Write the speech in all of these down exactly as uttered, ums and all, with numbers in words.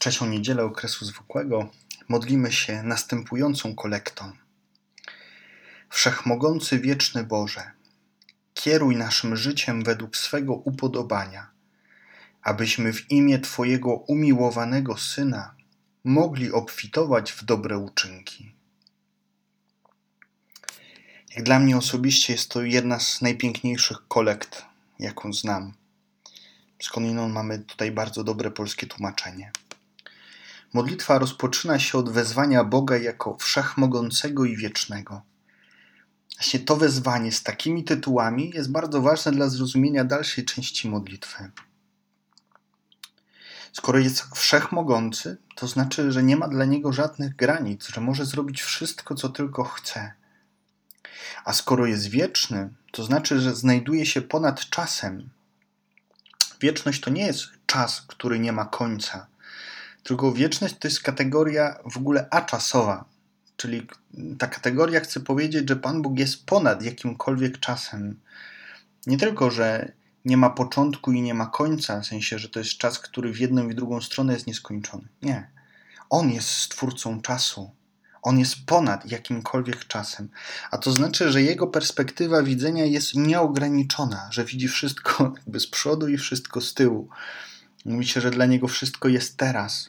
trzecią niedzielę okresu zwykłego modlimy się następującą kolektą. Wszechmogący wieczny Boże, kieruj naszym życiem według swego upodobania, abyśmy w imię Twojego umiłowanego Syna mogli obfitować w dobre uczynki. Jak dla mnie osobiście jest to jedna z najpiękniejszych kolekt, jaką znam. Skądinąd mamy tutaj bardzo dobre polskie tłumaczenie. Modlitwa rozpoczyna się od wezwania Boga jako wszechmogącego i wiecznego. Właśnie to wezwanie z takimi tytułami jest bardzo ważne dla zrozumienia dalszej części modlitwy. Skoro jest wszechmogący, to znaczy, że nie ma dla Niego żadnych granic, że może zrobić wszystko, co tylko chce. A skoro jest wieczny, to znaczy, że znajduje się ponad czasem. Wieczność to nie jest czas, który nie ma końca, tylko wieczność to jest kategoria w ogóle aczasowa, czyli ta kategoria chce powiedzieć, że Pan Bóg jest ponad jakimkolwiek czasem. Nie tylko, że nie ma początku i nie ma końca, w sensie, że to jest czas, który w jedną i w drugą stronę jest nieskończony. Nie. On jest stwórcą czasu. On jest ponad jakimkolwiek czasem. A to znaczy, że Jego perspektywa widzenia jest nieograniczona, że widzi wszystko jakby z przodu i wszystko z tyłu. Mówi się, że dla Niego wszystko jest teraz.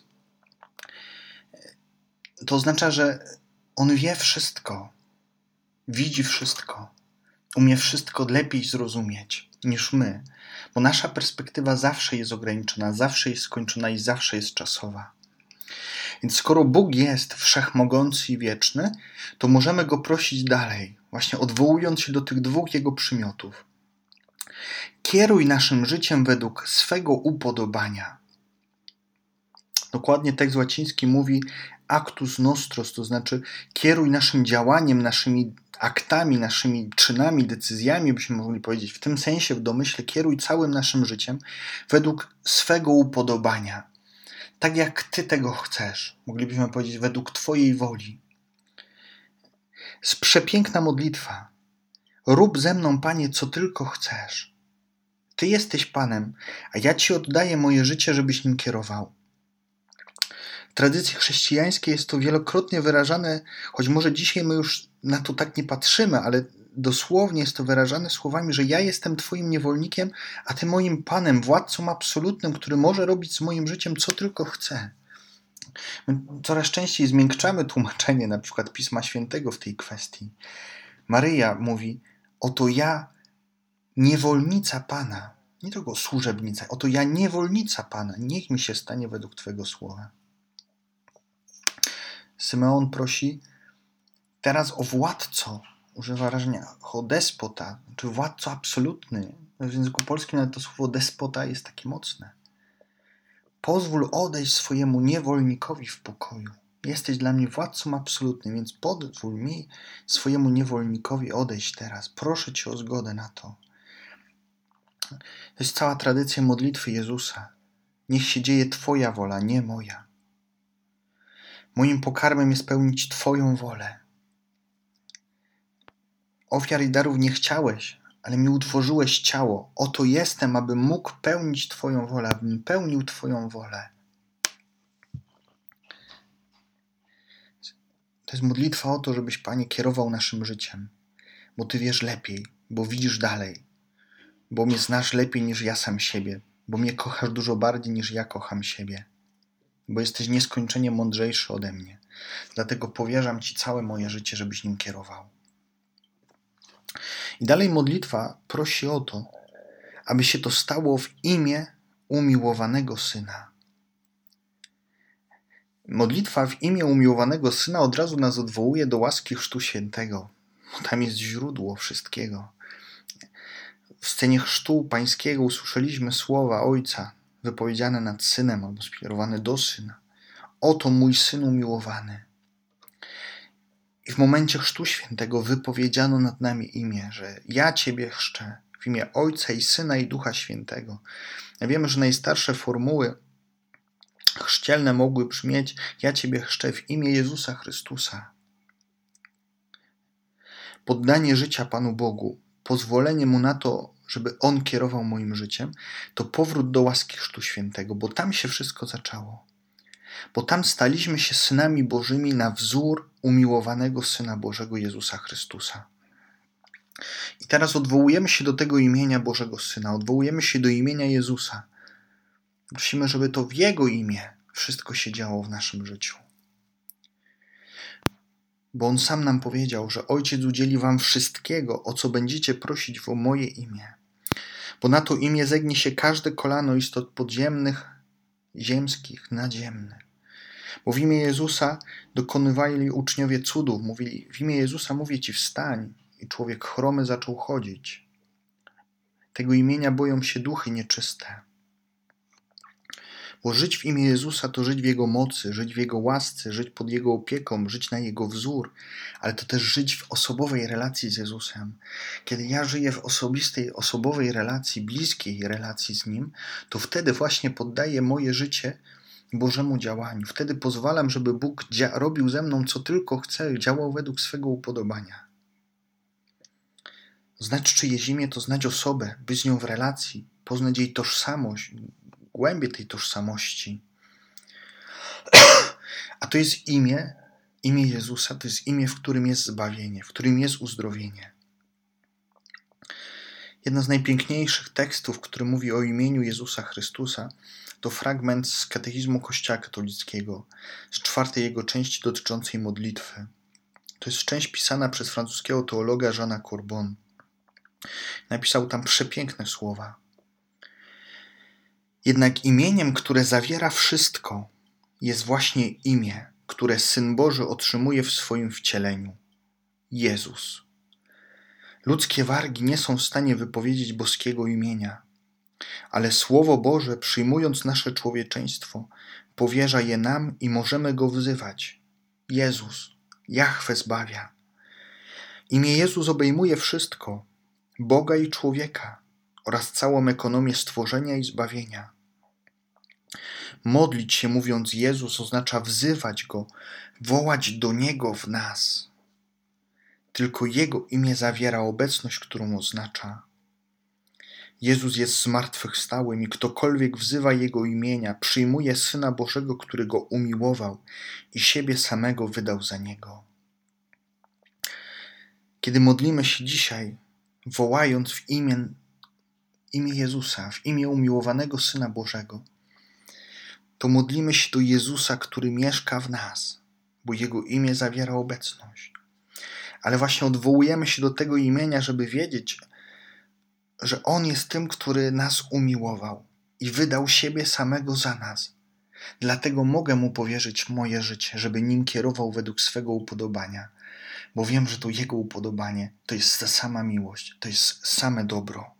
To oznacza, że On wie wszystko, widzi wszystko, umie wszystko lepiej zrozumieć niż my, bo nasza perspektywa zawsze jest ograniczona, zawsze jest skończona i zawsze jest czasowa. Więc skoro Bóg jest wszechmogący i wieczny, to możemy Go prosić dalej, właśnie odwołując się do tych dwóch Jego przymiotów. Kieruj naszym życiem według swego upodobania. Dokładnie tekst łaciński mówi actus nostros, to znaczy kieruj naszym działaniem, naszymi aktami, naszymi czynami, decyzjami, byśmy mogli powiedzieć. W tym sensie, w domyśle, kieruj całym naszym życiem według swego upodobania. Tak jak Ty tego chcesz. Moglibyśmy powiedzieć według Twojej woli. Jest przepiękna modlitwa. Rób ze mną, Panie, co tylko chcesz. Ty jesteś Panem, a ja Ci oddaję moje życie, żebyś nim kierował. W tradycji chrześcijańskiej jest to wielokrotnie wyrażane, choć może dzisiaj my już na to tak nie patrzymy, ale dosłownie jest to wyrażane słowami, że ja jestem Twoim niewolnikiem, a Ty moim Panem, władcą absolutnym, który może robić z moim życiem co tylko chce. My coraz częściej zmiękczamy tłumaczenie na przykład Pisma Świętego w tej kwestii. Maryja mówi, oto ja, niewolnica Pana, nie tylko służebnica, oto ja, niewolnica Pana, niech mi się stanie według Twego słowa. Symeon prosi teraz o władco, używa wyrażenia o despota, czy władco absolutny. W języku polskim nawet to słowo despota jest takie mocne. Pozwól odejść swojemu niewolnikowi w pokoju. Jesteś dla mnie władcą absolutnym, więc pozwól mi, swojemu niewolnikowi, odejść teraz. Proszę Cię o zgodę na to. To jest cała tradycja modlitwy Jezusa. Niech się dzieje Twoja wola, nie moja. Moim pokarmem jest pełnić Twoją wolę. Ofiar i darów nie chciałeś, ale mi utworzyłeś ciało. Oto jestem, abym mógł pełnić Twoją wolę, abym pełnił Twoją wolę. To jest modlitwa o to, żebyś, Panie, kierował naszym życiem, bo Ty wiesz lepiej, bo widzisz dalej, bo mnie znasz lepiej niż ja sam siebie, bo mnie kochasz dużo bardziej niż ja kocham siebie, bo jesteś nieskończenie mądrzejszy ode mnie. Dlatego powierzam Ci całe moje życie, żebyś nim kierował. I dalej modlitwa prosi o to, aby się to stało w imię umiłowanego Syna. Modlitwa w imię umiłowanego Syna od razu nas odwołuje do łaski Chrztu Świętego, bo tam jest źródło wszystkiego. W scenie Chrztu Pańskiego usłyszeliśmy słowa Ojca wypowiedziane nad Synem albo skierowane do Syna. Oto mój Syn umiłowany. I w momencie Chrztu Świętego wypowiedziano nad nami imię, że ja Ciebie chrzczę w imię Ojca i Syna i Ducha Świętego. Ja wiemy, że najstarsze formuły chrzcielne mogły brzmieć: ja Ciebie chrzczę w imię Jezusa Chrystusa. Poddanie życia Panu Bogu, pozwolenie Mu na to, żeby On kierował moim życiem, to powrót do łaski Chrztu Świętego, bo tam się wszystko zaczęło. bo tam staliśmy się synami Bożymi na wzór umiłowanego Syna Bożego Jezusa Chrystusa. I teraz odwołujemy się do tego imienia Bożego Syna, odwołujemy się do imienia Jezusa. Prosimy, żeby to w Jego imię wszystko się działo w naszym życiu. Bo On sam nam powiedział, że Ojciec udzieli wam wszystkiego, o co będziecie prosić w moje imię. Bo na to imię zegnie się każde kolano istot podziemnych, ziemskich, nadziemnych. Bo w imię Jezusa dokonywali uczniowie cudów. Mówili, w imię Jezusa mówię ci wstań. I człowiek chromy zaczął chodzić. Tego imienia boją się duchy nieczyste. Bo żyć w imię Jezusa to żyć w Jego mocy, żyć w Jego łasce, żyć pod Jego opieką, żyć na Jego wzór, ale to też żyć w osobowej relacji z Jezusem. Kiedy ja żyję w osobistej, osobowej relacji, bliskiej relacji z Nim, to wtedy właśnie poddaję moje życie Bożemu działaniu. Wtedy pozwalam, żeby Bóg dzia- robił ze mną, co tylko chce, działał według swego upodobania. Znać czyjeś imię to znać osobę, być z nią w relacji, poznać jej tożsamość, głębię tej tożsamości. A to jest imię, imię Jezusa, to jest imię, w którym jest zbawienie, w którym jest uzdrowienie. Jedna z najpiękniejszych tekstów, który mówi o imieniu Jezusa Chrystusa, to fragment z katechizmu Kościoła katolickiego, z czwartej jego części dotyczącej modlitwy. To jest część pisana przez francuskiego teologa Jeana Courbon. Napisał tam przepiękne słowa. Jednak imieniem, które zawiera wszystko, jest właśnie imię, które Syn Boży otrzymuje w swoim wcieleniu. Jezus. Ludzkie wargi nie są w stanie wypowiedzieć boskiego imienia, ale Słowo Boże, przyjmując nasze człowieczeństwo, powierza je nam i możemy Go wzywać. Jezus, Jahwe zbawia. Imię Jezus obejmuje wszystko, Boga i człowieka oraz całą ekonomię stworzenia i zbawienia. Modlić się mówiąc Jezus oznacza wzywać Go, wołać do Niego w nas. Tylko Jego imię zawiera obecność, którą oznacza. Jezus jest zmartwychwstałym i ktokolwiek wzywa Jego imienia, przyjmuje Syna Bożego, który Go umiłował i siebie samego wydał za Niego. Kiedy modlimy się dzisiaj, wołając w imię, imię Jezusa, w imię umiłowanego Syna Bożego, to modlimy się do Jezusa, który mieszka w nas, bo Jego imię zawiera obecność. Ale właśnie odwołujemy się do tego imienia, żeby wiedzieć, że On jest tym, który nas umiłował i wydał siebie samego za nas. Dlatego mogę Mu powierzyć moje życie, żeby nim kierował według swego upodobania, bo wiem, że to Jego upodobanie to jest ta sama miłość, to jest same dobro.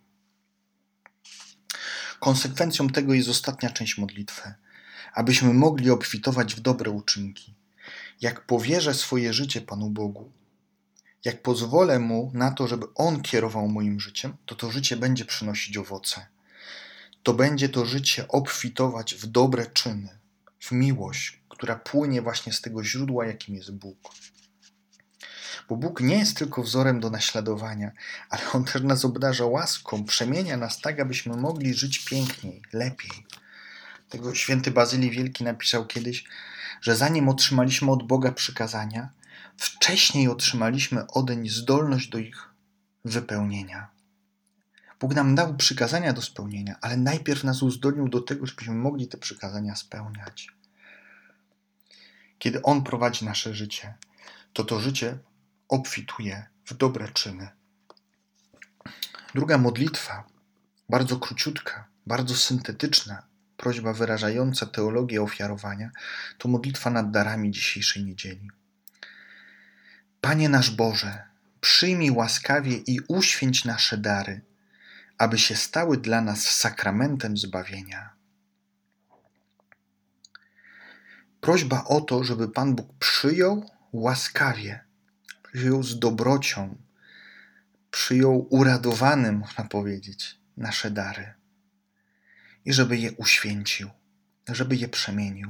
Konsekwencją tego jest ostatnia część modlitwy, abyśmy mogli obfitować w dobre uczynki. Jak powierzę swoje życie Panu Bogu, jak pozwolę Mu na to, żeby On kierował moim życiem, to to życie będzie przynosić owoce. To będzie to życie obfitować w dobre czyny, w miłość, która płynie właśnie z tego źródła, jakim jest Bóg. Bo Bóg nie jest tylko wzorem do naśladowania, ale On też nas obdarza łaską, przemienia nas tak, abyśmy mogli żyć piękniej, lepiej. Tego święty Bazylii Wielki napisał kiedyś, że zanim otrzymaliśmy od Boga przykazania, wcześniej otrzymaliśmy odeń zdolność do ich wypełnienia. Bóg nam dał przykazania do spełnienia, ale najpierw nas uzdolnił do tego, żebyśmy mogli te przykazania spełniać. Kiedy On prowadzi nasze życie, to to życie obfituje w dobre czyny. Druga modlitwa, bardzo króciutka, bardzo syntetyczna, prośba wyrażająca teologię ofiarowania, to modlitwa nad darami dzisiejszej niedzieli. Panie nasz Boże, przyjmij łaskawie i uświęć nasze dary, aby się stały dla nas sakramentem zbawienia. Prośba o to, żeby Pan Bóg przyjął łaskawie, przyjął z dobrocią, przyjął uradowany, można powiedzieć, nasze dary i żeby je uświęcił, żeby je przemienił.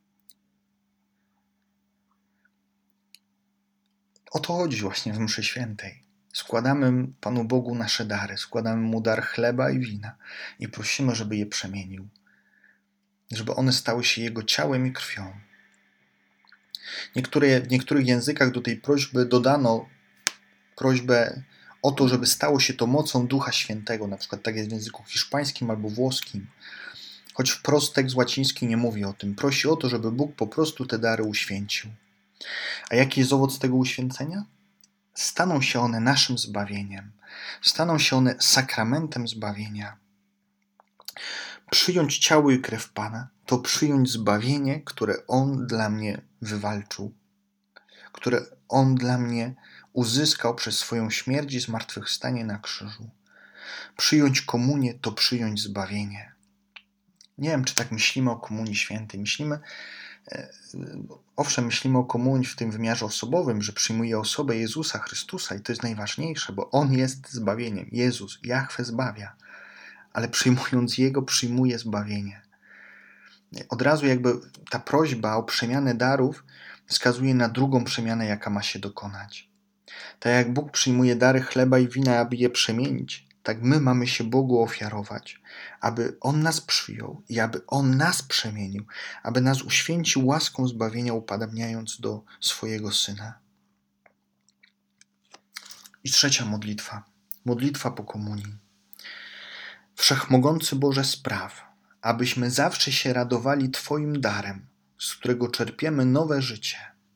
O to chodzi właśnie w mszy świętej. Składamy Panu Bogu nasze dary, składamy Mu dar chleba i wina i prosimy, żeby je przemienił. żeby one stały się Jego ciałem i krwią. Niektóre, w niektórych językach do tej prośby dodano prośbę o to, żeby stało się to mocą Ducha Świętego, na przykład tak jest w języku hiszpańskim albo włoskim. Choć wprost tekst łaciński nie mówi o tym. Prosi o to, żeby Bóg po prostu te dary uświęcił. A jaki jest owoc tego uświęcenia? Staną się one naszym zbawieniem. Staną się one sakramentem zbawienia. Przyjąć ciało i krew Pana to przyjąć zbawienie, które On dla mnie wywalczył, które On dla mnie uzyskał przez swoją śmierć i zmartwychwstanie na krzyżu. Przyjąć komunię to przyjąć zbawienie. Nie wiem, czy tak myślimy o Komunii Świętej. Myślimy, owszem, myślimy o komunii w tym wymiarze osobowym, że przyjmuje osobę Jezusa Chrystusa i to jest najważniejsze, bo On jest zbawieniem. Jezus, Jahwe zbawia, ale przyjmując Jego, przyjmuje zbawienie. Od razu jakby ta prośba o przemianę darów wskazuje na drugą przemianę, jaka ma się dokonać. Tak jak Bóg przyjmuje dary chleba i wina, aby je przemienić, tak my mamy się Bogu ofiarować, aby On nas przyjął i aby On nas przemienił, aby nas uświęcił łaską zbawienia, upodabniając do swojego Syna. I trzecia modlitwa. Modlitwa po komunii. Wszechmogący Boże, spraw, abyśmy zawsze się radowali Twoim darem, z którego czerpiemy nowe życie.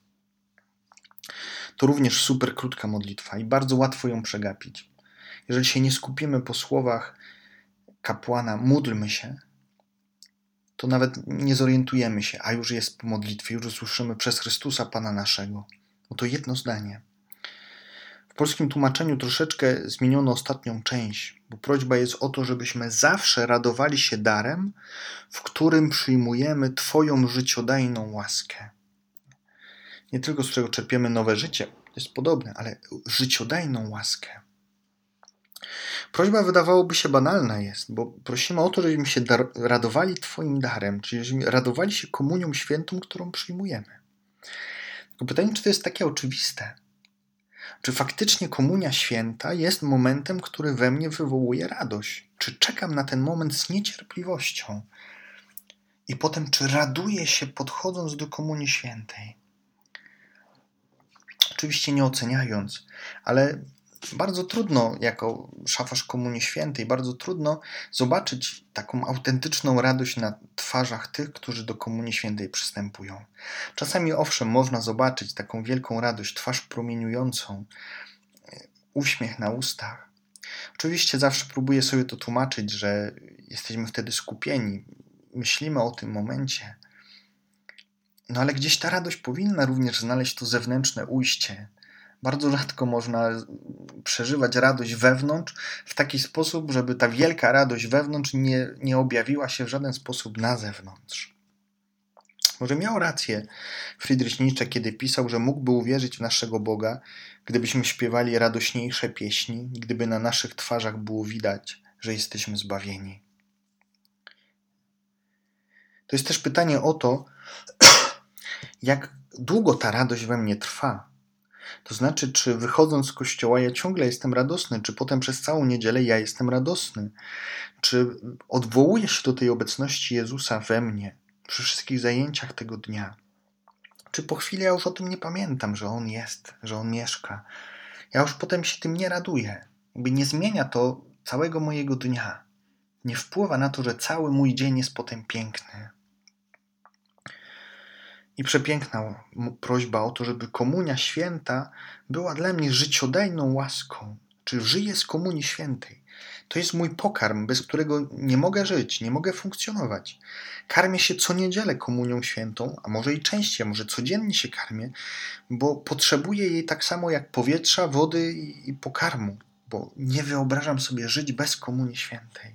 To również super krótka modlitwa i bardzo łatwo ją przegapić. Jeżeli się nie skupimy po słowach kapłana módlmy się, to nawet nie zorientujemy się, a już jest po modlitwie, już usłyszymy przez Chrystusa Pana naszego. No to jedno zdanie. W polskim tłumaczeniu troszeczkę zmieniono ostatnią część, bo prośba jest o to, żebyśmy zawsze radowali się darem, w którym przyjmujemy Twoją życiodajną łaskę. Nie tylko z którego czerpiemy nowe życie, to jest podobne, ale życiodajną łaskę. Prośba wydawałoby się banalna jest, bo prosimy o to, żebyśmy się dar- radowali Twoim darem, czyli żebyśmy radowali się komunią świętą, którą przyjmujemy. Tylko pytanie, czy to jest takie oczywiste? Czy faktycznie komunia święta jest momentem, który we mnie wywołuje radość? Czy czekam na ten moment z niecierpliwością? I potem, czy raduję się podchodząc do komunii świętej? Oczywiście nie oceniając, ale bardzo trudno jako szafarz Komunii Świętej, bardzo trudno zobaczyć taką autentyczną radość na twarzach tych, którzy do Komunii Świętej przystępują. Czasami owszem, można zobaczyć taką wielką radość, twarz promieniującą, uśmiech na ustach. Oczywiście zawsze próbuję sobie to tłumaczyć, że jesteśmy wtedy skupieni, myślimy o tym momencie. No ale gdzieś ta radość powinna również znaleźć to zewnętrzne ujście. Bardzo rzadko można przeżywać radość wewnątrz w taki sposób, żeby ta wielka radość wewnątrz nie, nie objawiła się w żaden sposób na zewnątrz. Może miał rację Friedrich Nietzsche, kiedy pisał, że mógłby uwierzyć w naszego Boga, gdybyśmy śpiewali radośniejsze pieśni, gdyby na naszych twarzach było widać, że jesteśmy zbawieni. To jest też pytanie o to, jak długo ta radość we mnie trwa. To znaczy, czy wychodząc z kościoła ja ciągle jestem radosny, czy potem przez całą niedzielę ja jestem radosny, czy odwołuję się do tej obecności Jezusa we mnie przy wszystkich zajęciach tego dnia, czy po chwili ja już o tym nie pamiętam, że On jest, że On mieszka. Ja już potem się tym nie raduję. Jakby nie zmienia to całego mojego dnia. Nie wpływa na to, że cały mój dzień jest potem piękny. I przepiękna prośba o to, żeby komunia święta była dla mnie życiodajną łaską. Czy żyję z komunii świętej? To jest mój pokarm, bez którego nie mogę żyć, nie mogę funkcjonować. Karmię się co niedzielę komunią świętą, a może i częściej, a może codziennie się karmię, bo potrzebuję jej tak samo jak powietrza, wody i pokarmu, bo nie wyobrażam sobie żyć bez komunii świętej.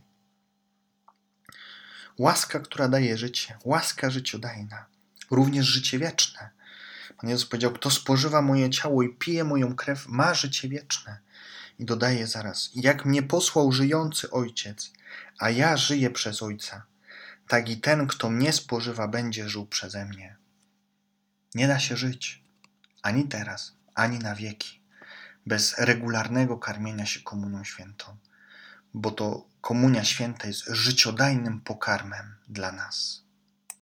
Łaska, która daje życie, łaska życiodajna. Również życie wieczne. Pan Jezus powiedział, kto spożywa moje ciało i pije moją krew, ma życie wieczne. I dodaje zaraz, jak mnie posłał żyjący Ojciec, a ja żyję przez Ojca, tak i ten, kto mnie spożywa, będzie żył przeze mnie. Nie da się żyć, ani teraz, ani na wieki, bez regularnego karmienia się komunią świętą, bo to komunia święta jest życiodajnym pokarmem dla nas.